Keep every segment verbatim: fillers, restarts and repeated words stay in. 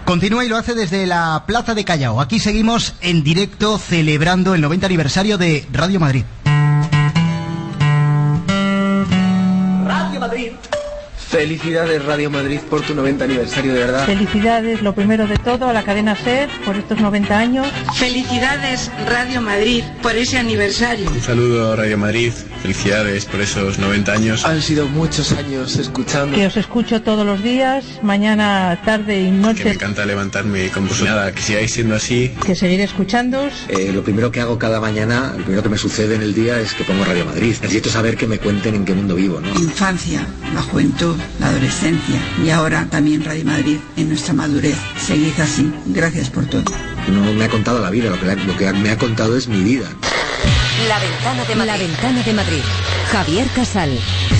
Continúa y lo hace desde la Plaza de Callao. Aquí seguimos en directo celebrando el noventa aniversario de Radio Madrid. Radio Madrid. Felicidades Radio Madrid por tu noventa aniversario, de verdad. Felicidades, lo primero de todo, a la cadena SER por estos noventa años. Felicidades Radio Madrid por ese aniversario. Un saludo a Radio Madrid, felicidades por esos noventa años. Han sido muchos años escuchando. Que os escucho todos los días, mañana, tarde y noche. Que me encanta levantarme con vosotros. Nada, que sigáis siendo así. Que seguiré escuchándoos. Eh, lo primero que hago cada mañana, lo primero que me sucede en el día es que pongo Radio Madrid. Necesito saber que me cuenten en qué mundo vivo, ¿no? Infancia, la juventud, la adolescencia y ahora también Radio Madrid en nuestra madurez. Seguid así. Gracias por todo. No me ha contado la vida, lo que, la, lo que me ha contado es mi vida. La Ventana de Madrid. La Ventana de Madrid. Javier Casal.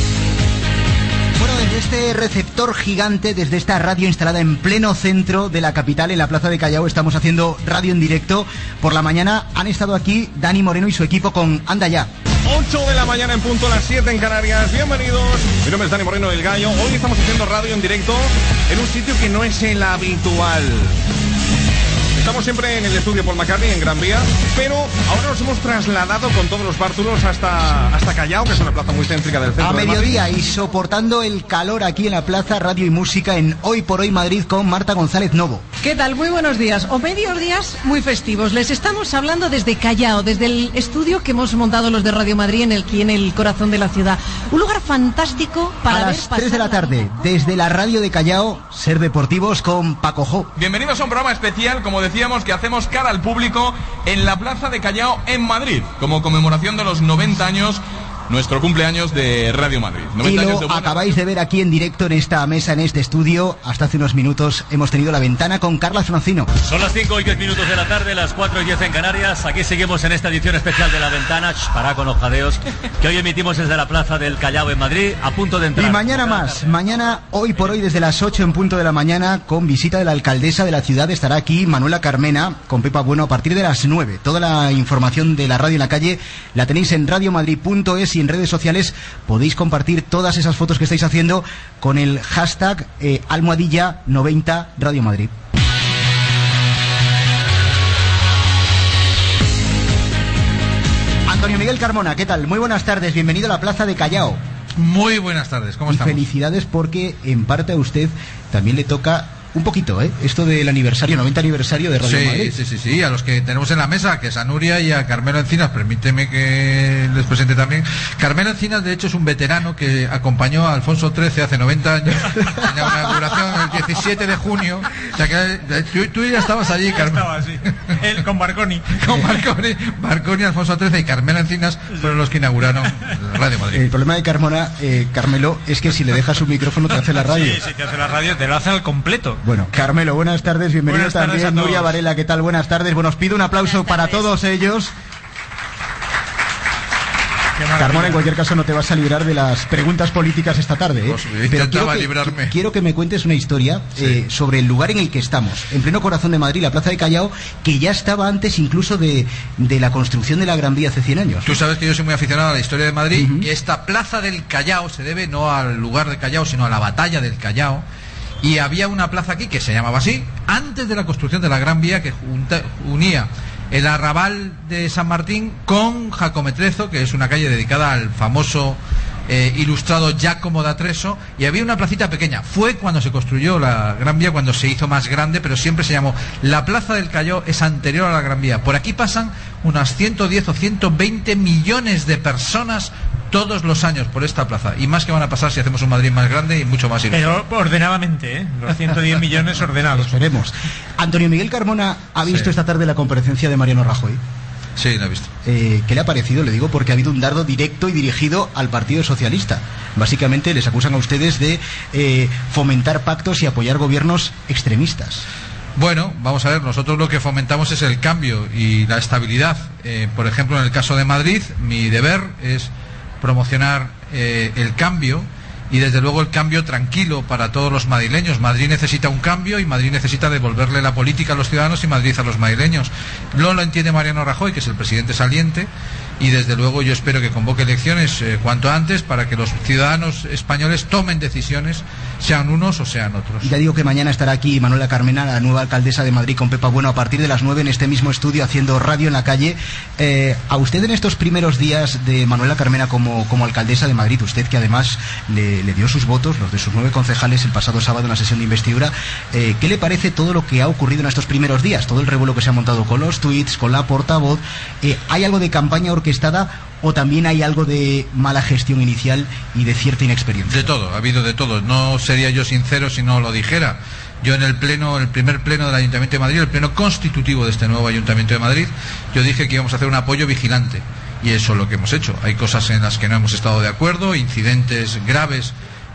Bueno, desde este receptor gigante, desde esta radio instalada en pleno centro de la capital, en la Plaza de Callao, estamos haciendo radio en directo. Por la mañana han estado aquí Dani Moreno y su equipo con Anda Ya. ocho de la mañana en punto, las siete en Canarias. Bienvenidos. Mi nombre es Dani Moreno del Gallo. Hoy estamos haciendo radio en directo en un sitio que no es el habitual. Estamos siempre en el estudio Paul McCartney, en Gran Vía, pero ahora nos hemos trasladado con todos los bártulos hasta, hasta Callao, que es una plaza muy céntrica del centro. A mediodía y soportando el calor aquí en la plaza, radio y música en Hoy por Hoy Madrid con Marta González Novo. ¿Qué tal? Muy buenos días, o medios días muy festivos. Les estamos hablando desde Callao, desde el estudio que hemos montado los de Radio Madrid en el, aquí en el corazón de la ciudad. Un lugar fantástico para a ver las tres de la tarde, desde la radio de Callao, Ser Deportivos con Paco Jo. Bienvenidos a un programa especial, como decíamos, que hacemos cara al público en la Plaza de Callao en Madrid, como conmemoración de los noventa años, nuestro cumpleaños de Radio Madrid. Y lo de acabáis de ver aquí en directo en esta mesa, en este estudio. Hasta hace unos minutos hemos tenido La Ventana con Carla Francino. Son las cinco y diez minutos de la tarde, las cuatro y diez en Canarias. Aquí seguimos en esta edición especial de La Ventana. Shh, para con los jadeos, que hoy emitimos desde la Plaza del Callao en Madrid, a punto de entrar. Y mañana más, mañana, hoy por hoy, desde las ocho en punto de la mañana, con visita de la alcaldesa de la ciudad. Estará aquí Manuela Carmena con Pepa Bueno a partir de las nueve. Toda la información de la radio en la calle la tenéis en radiomadrid punto es y en redes sociales podéis compartir todas esas fotos que estáis haciendo con el hashtag eh, almohadilla noventa Radio Madrid. Antonio Miguel Carmona, ¿qué tal? Muy buenas tardes, bienvenido a la Plaza de Callao. Muy buenas tardes, ¿cómo y estamos? Felicidades porque en parte a usted también le toca un poquito, ¿eh? Esto del aniversario, noventa aniversario de Radio sí, Madrid. Sí, sí, sí, a los que tenemos en la mesa, que es a Nuria y a Carmelo Encinas, permíteme que les presente también. Carmelo Encinas, de hecho, es un veterano que acompañó a Alfonso trece hace noventa años en la inauguración el diecisiete de junio. O sea que tú, tú ya estabas allí, Carmelo. Estaba así, él con Marconi. Con Marconi, Marconi, Alfonso trece y Carmelo Encinas fueron los que inauguraron Radio Madrid. El problema de Carmona, eh, Carmelo, es que si le dejas un micrófono te hace la radio. Sí, si te hace la radio, te lo hace al completo. Bueno, Carmelo, buenas tardes, bienvenido buenas tardes también. Nuria Varela, ¿qué tal? Buenas tardes. Bueno, os pido un aplauso para todos ellos. Carmona, en cualquier caso, no te vas a librar de las preguntas políticas esta tarde, ¿eh? Pues yo Pero quiero que, librarme. quiero que me cuentes una historia sí. eh, sobre el lugar en el que estamos, en pleno corazón de Madrid, la Plaza de Callao, que ya estaba antes incluso de, de la construcción de la Gran Vía hace cien años. Tú sabes que yo soy muy aficionado a la historia de Madrid, uh-huh. y esta Plaza del Callao se debe no al lugar de Callao, sino a la batalla del Callao. Y había una plaza aquí que se llamaba así, antes de la construcción de la Gran Vía, que junta, unía el arrabal de San Martín con Jacometrezo, que es una calle dedicada al famoso eh, ilustrado Giacomo da Treso, y había una placita pequeña. Fue cuando se construyó la Gran Vía, cuando se hizo más grande, pero siempre se llamó la Plaza del Callao, es anterior a la Gran Vía. Por aquí pasan unas ciento diez o ciento veinte millones de personas todos los años por esta plaza, y más que van a pasar si hacemos un Madrid más grande y mucho más ilustrado. Pero ordenadamente, ¿eh? Los ciento diez millones ordenados. Esperemos. Antonio Miguel Carmona ha visto sí. esta tarde la comparecencia de Mariano Rajoy. Sí, la he visto. Eh, ¿Qué le ha parecido? Le digo porque ha habido un dardo directo y dirigido al Partido Socialista. Básicamente les acusan a ustedes de eh, fomentar pactos y apoyar gobiernos extremistas. Bueno, vamos a ver, nosotros lo que fomentamos es el cambio y la estabilidad. Eh, por ejemplo, en el caso de Madrid, mi deber es promocionar eh, el cambio y desde luego el cambio tranquilo para todos los madrileños. Madrid necesita un cambio y Madrid necesita devolverle la política a los ciudadanos y Madrid a los madrileños. No lo entiende Mariano Rajoy, que es el presidente saliente, y desde luego yo espero que convoque elecciones eh, cuanto antes para que los ciudadanos españoles tomen decisiones, sean unos o sean otros. Ya digo que mañana estará aquí Manuela Carmena, la nueva alcaldesa de Madrid, con Pepa Bueno a partir de las nueve en este mismo estudio haciendo radio en la calle. Eh, a usted en estos primeros días de Manuela Carmena como, como alcaldesa de Madrid, usted que además le, le dio sus votos, los de sus nueve concejales el pasado sábado en la sesión de investidura, eh, ¿qué le parece todo lo que ha ocurrido en estos primeros días? Todo el revuelo que se ha montado con los tuits, con la portavoz. Eh, ¿Hay algo de campaña orquestada o también hay algo de mala gestión inicial y de cierta inexperiencia? De todo, ha habido de todo. No sería yo sincero si no lo dijera. Yo en el pleno, el primer pleno del Ayuntamiento de Madrid, el pleno constitutivo de este nuevo Ayuntamiento de Madrid, yo dije que íbamos a hacer un apoyo vigilante. Y eso es lo que hemos hecho. Hay cosas en las que no hemos estado de acuerdo, incidentes graves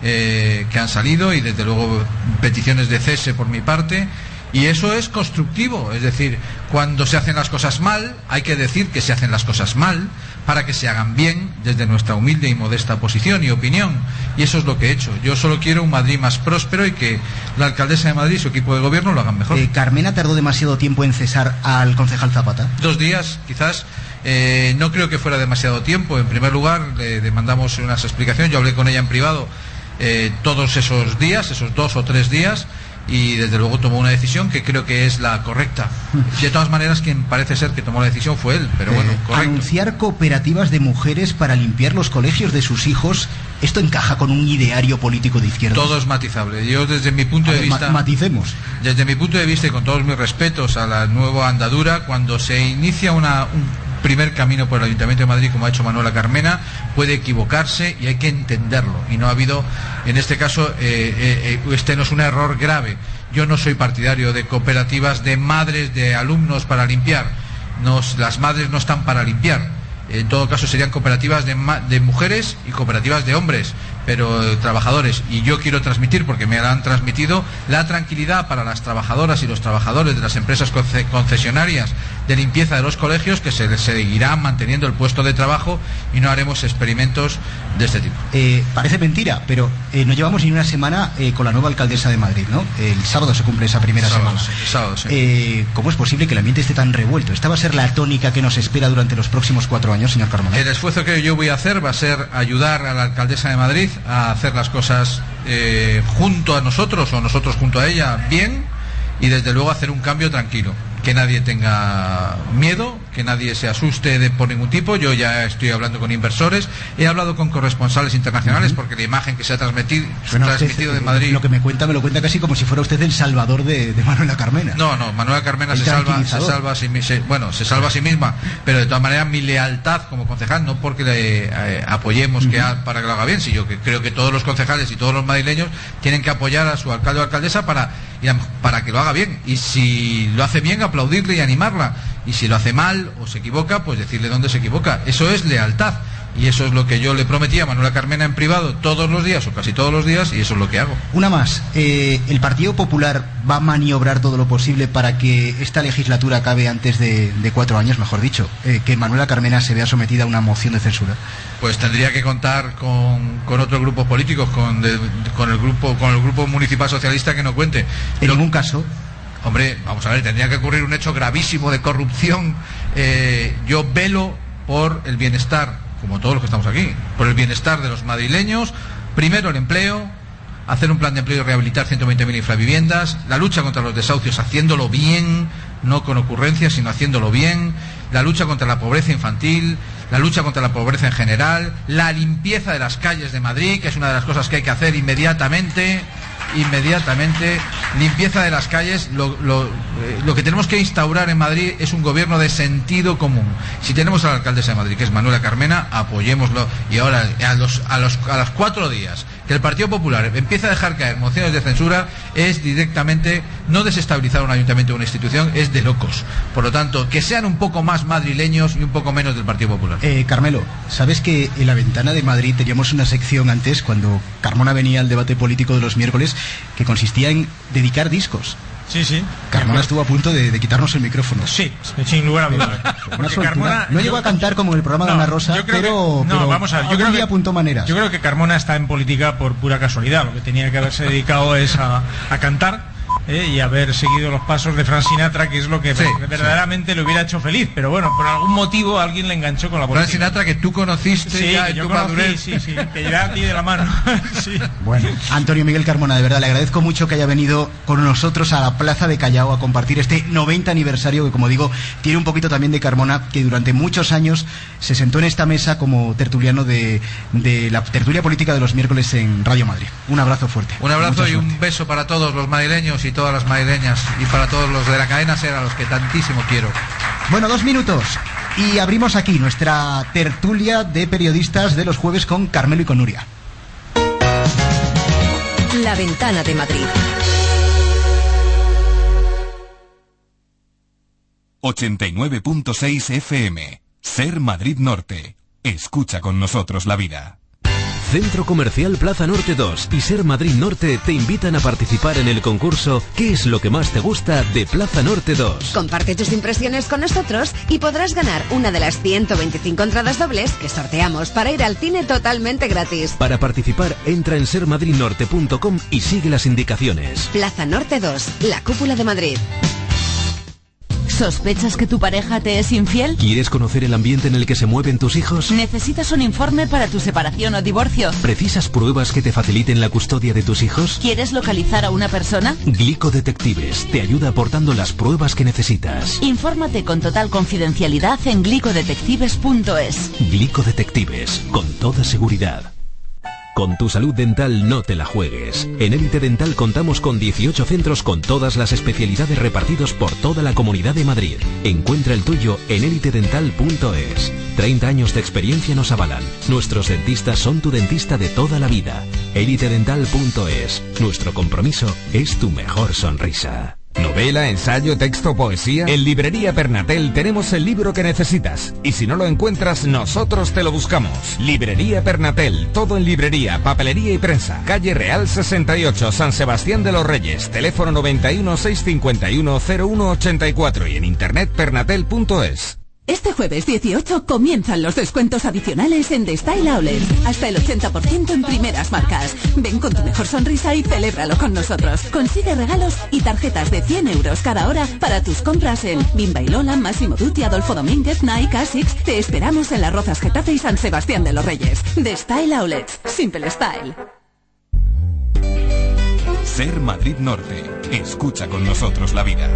eh, que han salido y desde luego peticiones de cese por mi parte. Y eso es constructivo, es decir, cuando se hacen las cosas mal, hay que decir que se hacen las cosas mal para que se hagan bien desde nuestra humilde y modesta posición y opinión. Y eso es lo que he hecho. Yo solo quiero un Madrid más próspero y que la alcaldesa de Madrid y su equipo de gobierno lo hagan mejor. Eh, ¿Carmena tardó demasiado tiempo en cesar al concejal Zapata? Dos días, quizás. Eh, no creo que fuera demasiado tiempo. En primer lugar, le demandamos unas explicaciones. Yo hablé con ella en privado eh, todos esos días, esos dos o tres días. Y desde luego tomó una decisión que creo que es la correcta. De todas maneras, quien parece ser que tomó la decisión fue él, pero bueno, correcto. Anunciar cooperativas de mujeres para limpiar los colegios de sus hijos, ¿esto encaja con un ideario político de izquierda? Todo es matizable. Yo desde mi punto a de ver, vista... maticemos. Desde mi punto de vista y con todos mis respetos a la nueva andadura, cuando se inicia una... un primer camino por el Ayuntamiento de Madrid, como ha hecho Manuela Carmena, puede equivocarse y hay que entenderlo. Y no ha habido, en este caso, eh, eh, este no es un error grave. Yo no soy partidario de cooperativas de madres de alumnos para limpiar. Nos, las madres no están para limpiar. En todo caso serían cooperativas de, de mujeres y cooperativas de hombres, pero eh, trabajadores. Y yo quiero transmitir, porque me la han transmitido, la tranquilidad para las trabajadoras y los trabajadores de las empresas conce concesionarias de limpieza de los colegios, que se seguirá manteniendo el puesto de trabajo y no haremos experimentos de este tipo. Eh, parece mentira, pero eh, no llevamos ni una semana eh, con la nueva alcaldesa de Madrid, ¿no? El sábado se cumple esa primera sábado, semana. Sí, sábado, sí. Eh, ¿Cómo es posible que el ambiente esté tan revuelto? ¿Esta va a ser la tónica que nos espera durante los próximos cuatro años, señor Carmona? El esfuerzo que yo voy a hacer va a ser ayudar a la alcaldesa de Madrid a hacer las cosas eh, junto a nosotros o nosotros junto a ella bien, y desde luego hacer un cambio tranquilo, que nadie tenga miedo, que nadie se asuste de por ningún tipo. Yo ya estoy hablando con inversores, he hablado con corresponsales internacionales, uh-huh. porque la imagen que se ha transmitido, bueno, transmitido usted, de Madrid... Lo que me cuenta, me lo cuenta casi como si fuera usted el salvador de, de Manuela Carmena. No, no, Manuela Carmena se salva, se salva a sí, se, bueno, se salva a sí misma, pero de todas maneras mi lealtad como concejal, no porque le eh, apoyemos uh-huh. que ha, para que lo haga bien, sino que creo que todos los concejales y todos los madrileños tienen que apoyar a su alcalde o alcaldesa para, para que lo haga bien, y si lo hace bien, aplaudirle y animarla, y si lo hace mal o se equivoca, pues decirle dónde se equivoca. Eso es lealtad, y eso es lo que yo le prometí a Manuela Carmena en privado todos los días o casi todos los días, y eso es lo que hago. Una más, eh, ¿el Partido Popular va a maniobrar todo lo posible para que esta legislatura acabe antes de, de cuatro años, mejor dicho, eh, que Manuela Carmena se vea sometida a una moción de censura? Pues tendría que contar con, con otros grupos políticos, con, de, con el grupo con el grupo municipal socialista que no cuente. En ningún caso. Hombre, vamos a ver, tendría que ocurrir un hecho gravísimo de corrupción. Eh, yo velo por el bienestar, como todos los que estamos aquí, por el bienestar de los madrileños. Primero el empleo, hacer un plan de empleo y rehabilitar ciento veinte mil infraviviendas, la lucha contra los desahucios haciéndolo bien, no con ocurrencias, sino haciéndolo bien, la lucha contra la pobreza infantil, la lucha contra la pobreza en general, la limpieza de las calles de Madrid, que es una de las cosas que hay que hacer inmediatamente. Inmediatamente, limpieza de las calles. Lo, lo, eh, lo que tenemos que instaurar en Madrid es un gobierno de sentido común. Si tenemos a la alcaldesa de Madrid, que es Manuela Carmena, apoyémoslo. Y ahora, a los, a los, a los cuatro días que el Partido Popular empieza a dejar caer mociones de censura, es directamente no desestabilizar un ayuntamiento o una institución, es de locos. Por lo tanto, que sean un poco más madrileños y un poco menos del Partido Popular. Eh, Carmelo, ¿sabes que en la ventana de Madrid teníamos una sección antes, cuando Carmona venía al debate político de los miércoles, que consistía en dedicar discos? Sí, sí. Carmona estuvo a punto de, de quitarnos el micrófono. Sí, sin lugar a dudas. Carmona, no llegó a cantar como en el programa no, de Ana Rosa, pero, que, no, pero vamos a ver, yo creo que apuntó maneras. Yo creo que Carmona está en política por pura casualidad. Lo que tenía que haberse dedicado es a, a cantar. Eh, y haber seguido los pasos de Frank Sinatra, que es lo que sí, verdaderamente sí. le hubiera hecho feliz, pero bueno, por algún motivo alguien le enganchó con la política. Frank Sinatra, que tú conociste sí, ya que en yo tu conocí, madurez. Sí, sí, que ya a ti de la mano. sí. Bueno, Antonio Miguel Carmona, de verdad, le agradezco mucho que haya venido con nosotros a la Plaza de Callao a compartir este noventa aniversario, que como digo, tiene un poquito también de Carmona, que durante muchos años se sentó en esta mesa como tertuliano de, de la tertulia política de los miércoles en Radio Madrid. Un abrazo fuerte. Un abrazo y un beso para todos los madrileños y todas las madrileñas, y para todos los de la cadena SER, a los que tantísimo quiero. Bueno, dos minutos y abrimos aquí nuestra tertulia de periodistas de los jueves con Carmelo y con Nuria. La Ventana de Madrid. ochenta y nueve punto seis F M. SER Madrid Norte. Escucha con nosotros la vida. Centro Comercial Plaza Norte dos y SER Madrid Norte te invitan a participar en el concurso ¿Qué es lo que más te gusta de Plaza Norte dos? Comparte tus impresiones con nosotros y podrás ganar una de las ciento veinticinco entradas dobles que sorteamos para ir al cine totalmente gratis. Para participar, entra en ser madrid norte punto com y sigue las indicaciones. Plaza Norte dos, la cúpula de Madrid. ¿Sospechas que tu pareja te es infiel? ¿Quieres conocer el ambiente en el que se mueven tus hijos? ¿Necesitas un informe para tu separación o divorcio? ¿Precisas pruebas que te faciliten la custodia de tus hijos? ¿Quieres localizar a una persona? Glico Detectives te ayuda aportando las pruebas que necesitas. Infórmate con total confidencialidad en glico detectives punto es. Glico Detectives, con toda seguridad. Con tu salud dental no te la juegues. En Élite Dental contamos con dieciocho centros con todas las especialidades repartidos por toda la Comunidad de Madrid. Encuentra el tuyo en élite dental punto es. treinta años de experiencia nos avalan. Nuestros dentistas son tu dentista de toda la vida. élite dental punto es. Nuestro compromiso es tu mejor sonrisa. ¿Novela, ensayo, texto, poesía? En Librería Pernatel tenemos el libro que necesitas. Y si no lo encuentras, nosotros te lo buscamos. Librería Pernatel, todo en librería, papelería y prensa. Calle Real sesenta y ocho, San Sebastián de los Reyes. Teléfono noventa y uno, seiscientos cincuenta y uno, cero uno ochenta y cuatro y en internet pernatel punto es. Este jueves dieciocho comienzan los descuentos adicionales en The Style Outlet. Hasta el ochenta por ciento en primeras marcas. Ven con tu mejor sonrisa y celébralo con nosotros. Consigue regalos y tarjetas de cien euros cada hora para tus compras en Bimba y Lola, Massimo Dutti, Adolfo Domínguez, Nike, Asics. Te esperamos en Las Rozas, Getafe y San Sebastián de los Reyes. The Style Outlet. Simple Style. SER Madrid Norte. Escucha con nosotros la vida.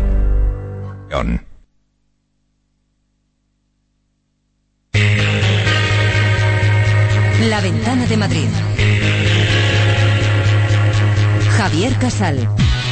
La Ventana de Madrid. Javier Casal.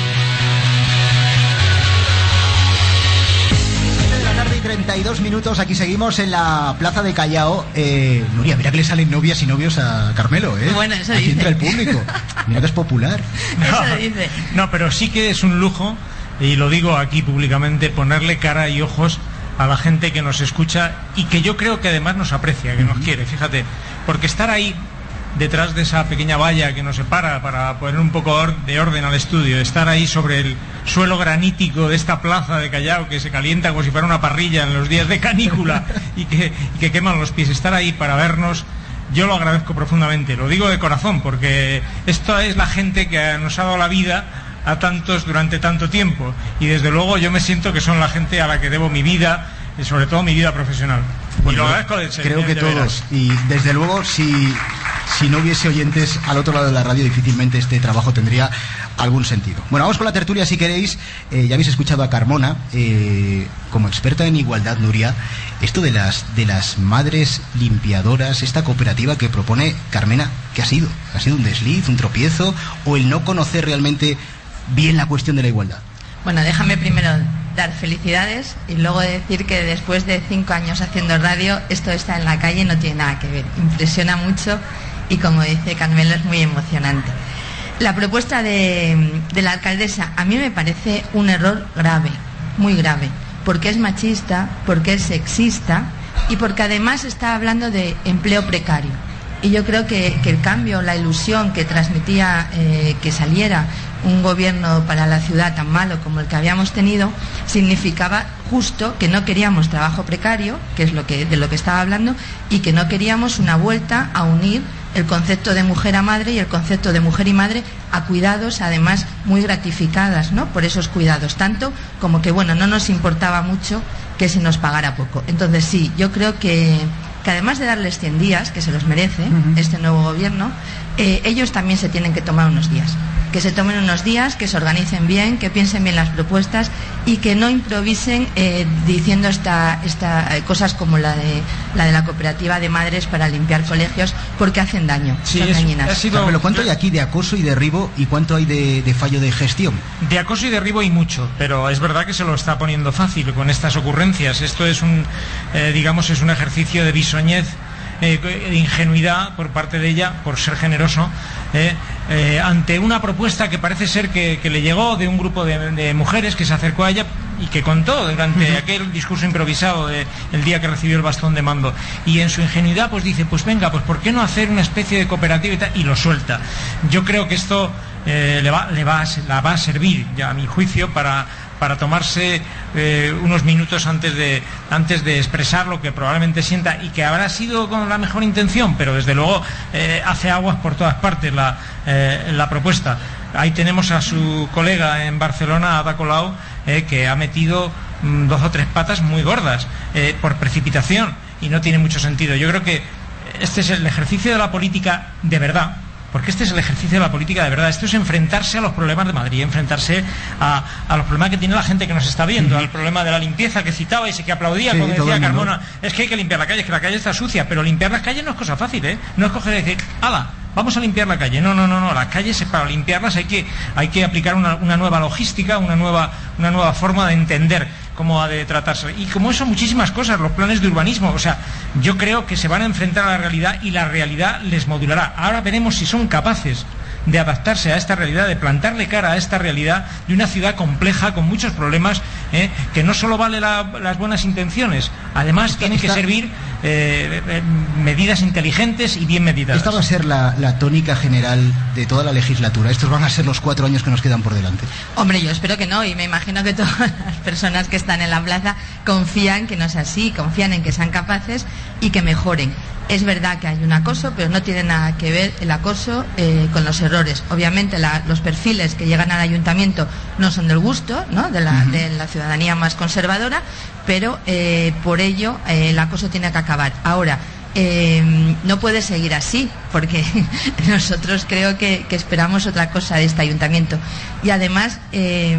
treinta y dos minutos, aquí seguimos en la Plaza de Callao. Eh, Nuria, mira que le salen novias y novios a Carmelo, ¿eh? Bueno, eso aquí dice. entra el público. Mira que es popular. No, dice. No, pero sí que es un lujo, y lo digo aquí públicamente, ponerle cara y ojos a la gente que nos escucha y que yo creo que además nos aprecia, que nos quiere, fíjate, porque estar ahí detrás de esa pequeña valla que nos separa para poner un poco de orden al estudio, estar ahí sobre el suelo granítico de esta plaza de Callao que se calienta como si fuera una parrilla en los días de canícula y que, y que queman los pies, estar ahí para vernos, yo lo agradezco profundamente, lo digo de corazón, porque esto es la gente que nos ha dado la vida a tantos durante tanto tiempo, y desde luego yo me siento que son la gente a la que debo mi vida, y sobre todo mi vida profesional. Bueno, y lo agradezco de, creo de, que de todos veras. Y desde luego si, si no hubiese oyentes al otro lado de la radio, difícilmente este trabajo tendría algún sentido. Bueno, vamos con la tertulia si queréis. Eh, ya habéis escuchado a Carmona eh, como experta en igualdad. Nuria, esto de las de las madres limpiadoras, esta cooperativa que propone Carmena, ¿qué ha sido? ¿Ha sido un desliz, un tropiezo o el no conocer realmente bien la cuestión de la igualdad? Bueno, déjame primero dar felicidades y luego decir que después de cinco años haciendo radio, esto está en la calle, no tiene nada que ver. Impresiona mucho y, como dice Carmelo, es muy emocionante. La propuesta de, de la alcaldesa a mí me parece un error grave, muy grave, porque es machista, porque es sexista y porque además está hablando de empleo precario. Y yo creo que, que el cambio, la ilusión que transmitía eh, que saliera un gobierno para la ciudad tan malo como el que habíamos tenido, significaba justo que no queríamos trabajo precario, que es lo que, de lo que estaba hablando, y que no queríamos una vuelta a unir el concepto de mujer a madre y el concepto de mujer y madre a cuidados, además muy gratificadas, ¿no?, por esos cuidados, tanto como que, bueno, no nos importaba mucho que se nos pagara poco. Entonces sí, yo creo que, que además de darles cien días, que se los merece uh-huh. este nuevo gobierno, eh, ellos también se tienen que tomar unos días. Que se tomen unos días, que se organicen bien, que piensen bien las propuestas y que no improvisen eh, diciendo esta, esta, eh, cosas como la de la de la cooperativa de madres para limpiar colegios, porque hacen daño, sí, son es, dañinas. Ha sido... Pero ¿cuánto hay aquí de acoso y derribo y cuánto hay de, de fallo de gestión? De acoso y derribo hay mucho, pero es verdad que se lo está poniendo fácil con estas ocurrencias. Esto es un, eh, digamos, es un ejercicio de bisoñez, Eh, de ingenuidad por parte de ella, por ser generoso, eh, eh, ante una propuesta que parece ser que, que le llegó de un grupo de, de mujeres que se acercó a ella y que contó durante uh-huh. aquel discurso improvisado de, el día que recibió el bastón de mando, y en su ingenuidad pues dice, pues venga, pues ¿por qué no hacer una especie de cooperativa y tal? Y lo suelta. Yo creo que esto eh, le, va, le va a, la va a servir, ya a mi juicio, para para tomarse eh, unos minutos antes de antes de expresar lo que probablemente sienta y que habrá sido con la mejor intención, pero desde luego eh, hace aguas por todas partes la, eh, la propuesta. Ahí tenemos a su colega en Barcelona, Ada Colau, eh, que ha metido mm, dos o tres patas muy gordas eh, por precipitación, y no tiene mucho sentido. Yo creo que este es el ejercicio de la política de verdad, porque este es el ejercicio de la política de verdad. Esto es enfrentarse a los problemas de Madrid, enfrentarse a, a los problemas que tiene la gente que nos está viendo, uh-huh. al problema de la limpieza que citaba y que aplaudía, sí, como decía Carmona, es que hay que limpiar la calle, es que la calle está sucia, pero limpiar las calles no es cosa fácil, ¿eh? No es coger y decir, ¡hala! Vamos a limpiar la calle. No, no, no, no. Las calles, para limpiarlas hay que, hay que aplicar una, una nueva logística, una nueva, una nueva forma de entender cómo ha de tratarse. Y como eso, muchísimas cosas, los planes de urbanismo. O sea, yo creo que se van a enfrentar a la realidad y la realidad les modulará. Ahora veremos si son capaces de adaptarse a esta realidad, de plantarle cara a esta realidad de una ciudad compleja, con muchos problemas, ¿eh? que no solo vale la, las buenas intenciones, además esta, tienen esta, que servir eh, eh, medidas inteligentes y bien medidas. Esta va a ser la, la tónica general de toda la legislatura. Estos van a ser los cuatro años que nos quedan por delante. Hombre, yo espero que no, y me imagino que todas las personas que están en la plaza confían que no es así, confían en que sean capaces y que mejoren. Es verdad que hay un acoso, pero no tiene nada que ver el acoso eh, con los errores. Obviamente la, los perfiles que llegan al ayuntamiento no son del gusto, ¿no?, de, la, uh-huh. de la ciudadanía más conservadora, pero eh, por ello eh, el acoso tiene que acabar. Ahora, eh, no puede seguir así, porque nosotros creo que, que esperamos otra cosa de este ayuntamiento. Y además eh,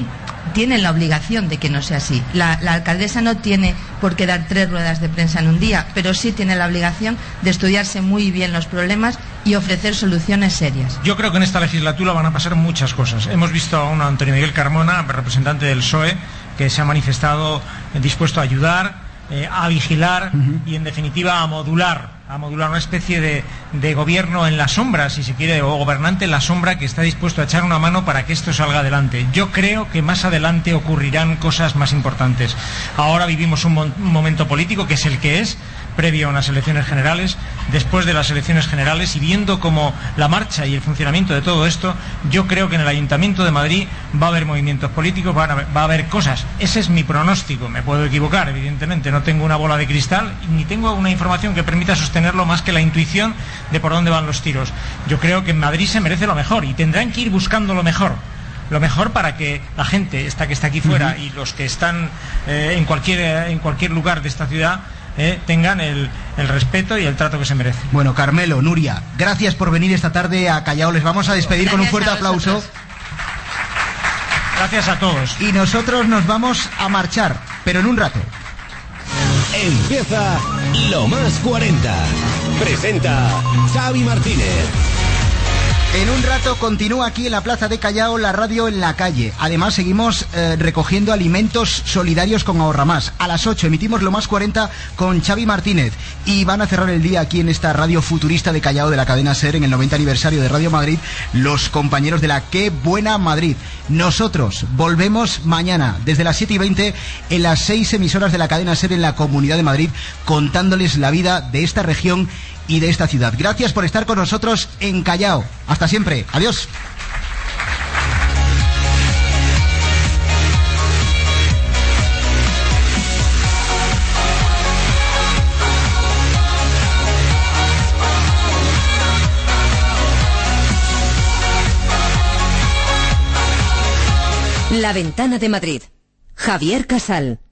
tienen la obligación de que no sea así. La, la alcaldesa no tiene por qué dar tres ruedas de prensa en un día, pero sí tiene la obligación de estudiarse muy bien los problemas y ofrecer soluciones serias. Yo creo que en esta legislatura van a pasar muchas cosas. Hemos visto a un Antonio Miguel Carmona, representante del P S O E, que se ha manifestado dispuesto a ayudar, eh, a vigilar uh-huh. y en definitiva a modular a modular una especie de, de gobierno en la sombra, si se quiere, o gobernante en la sombra, que está dispuesto a echar una mano para que esto salga adelante. Yo creo que más adelante ocurrirán cosas más importantes. Ahora vivimos un, mo- un momento político que es el que es, previo a unas elecciones generales. Después de las elecciones generales, y viendo cómo la marcha y el funcionamiento de todo esto, yo creo que en el Ayuntamiento de Madrid va a haber movimientos políticos, va a haber, va a haber cosas. Ese es mi pronóstico. Me puedo equivocar, evidentemente, no tengo una bola de cristal ni tengo una información que permita sostenerlo más que la intuición de por dónde van los tiros. Yo creo que en Madrid se merece lo mejor y tendrán que ir buscando lo mejor. Lo mejor para que la gente, esta que está aquí fuera, uh-huh. y los que están eh, en cualquier en cualquier lugar de esta ciudad, Eh, tengan el, el respeto y el trato que se merecen. Bueno, Carmelo, Nuria, gracias por venir esta tarde a Callao. Les vamos a despedir gracias con un fuerte aplauso. Gracias a todos. Y nosotros nos vamos a marchar, pero en un rato. Empieza Lo Más cuarenta. Presenta Xavi Martínez. En un rato continúa aquí en la plaza de Callao la radio en la calle. Además seguimos eh, recogiendo alimentos solidarios con Ahorra Más. A las ocho emitimos Lo Más cuarenta con Xavi Martínez. Y van a cerrar el día aquí en esta radio futurista de Callao de la cadena SER en el noventa aniversario de Radio Madrid, los compañeros de la Qué Buena Madrid. Nosotros volvemos mañana desde las siete y veinte en las seis emisoras de la cadena SER en la Comunidad de Madrid, contándoles la vida de esta región y de esta ciudad. Gracias por estar con nosotros en Callao. Hasta siempre. Adiós. La Ventana de Madrid. Javier Casal.